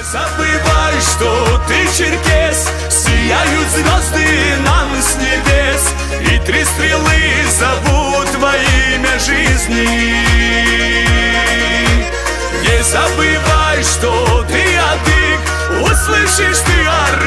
забывай, что ты черкес, сияют звезды нам с небес, и три стрелы зовут во имя жизни. Не забывай, что ты адык, услышишь ты